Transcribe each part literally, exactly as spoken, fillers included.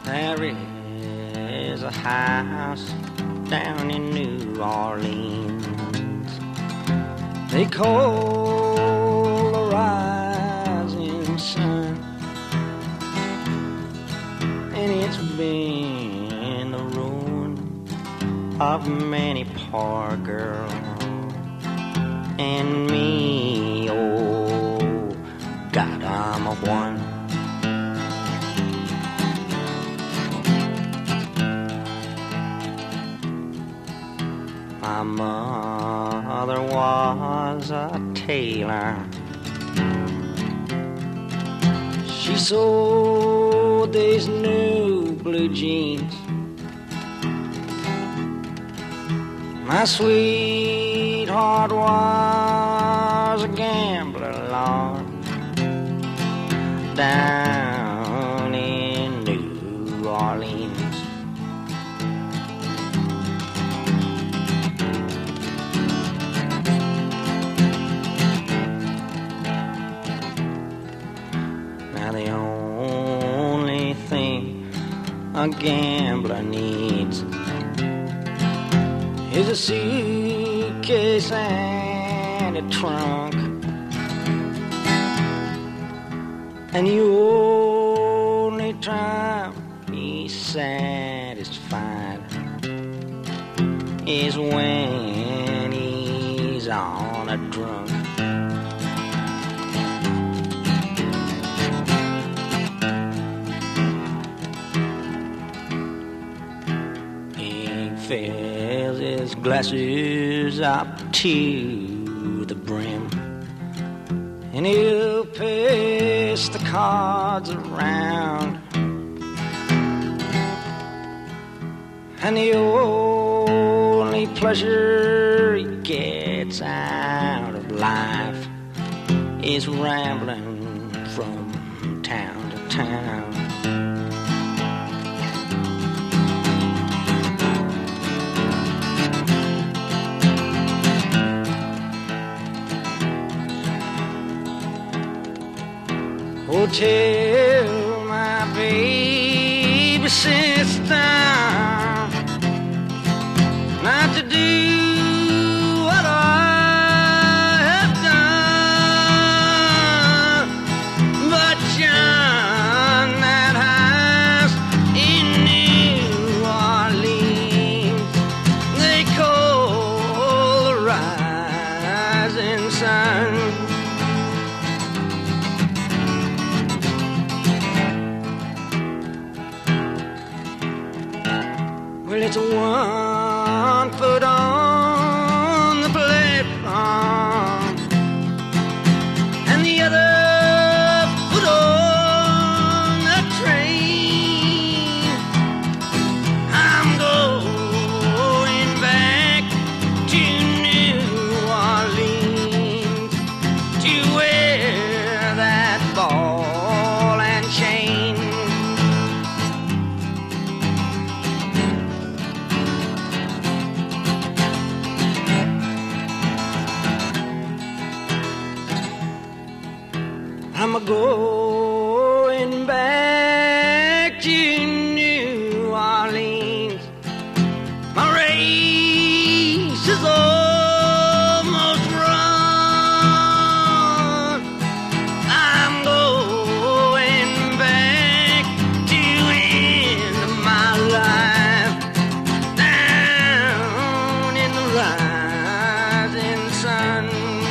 There is a house down in New Orleans they call the rising sun, and it's been the ruin of many poor girls and me. Oh God, I'm a one. My mother was a tailor. She sewed these new blue jeans. My sweetheart was a gambler, Lord, down in New Orleans. The only thing a gambler needs is a suitcase and a trunk, and the only time he's satisfied is when he's on a drunk. Fills his glasses up to the brim, and he'll pass the cards around, and the only pleasure he gets out of life is rambling from town to town. Oh, tell my baby sister not to do what I have done, but John, that house in New Orleans they call the rising sun. Well, it's one foot on the platform and the other foot on the train. I'm going back to New Orleans to wear that ball and chain. I'm a-going back to New Orleans. My race is almost run. I'm going back to end my life down in the rising sun.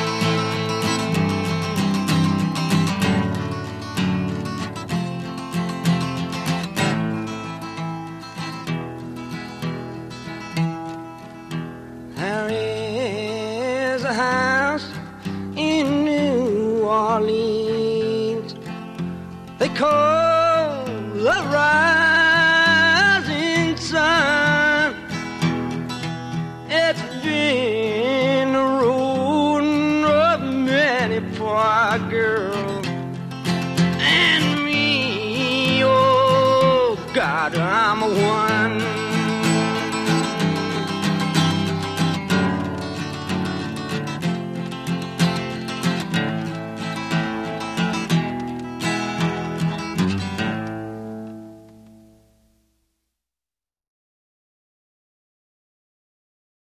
There is a house in New Orleans they call the rising sun. It's been the ruin of many poor girls and me. Oh God, I'm a one.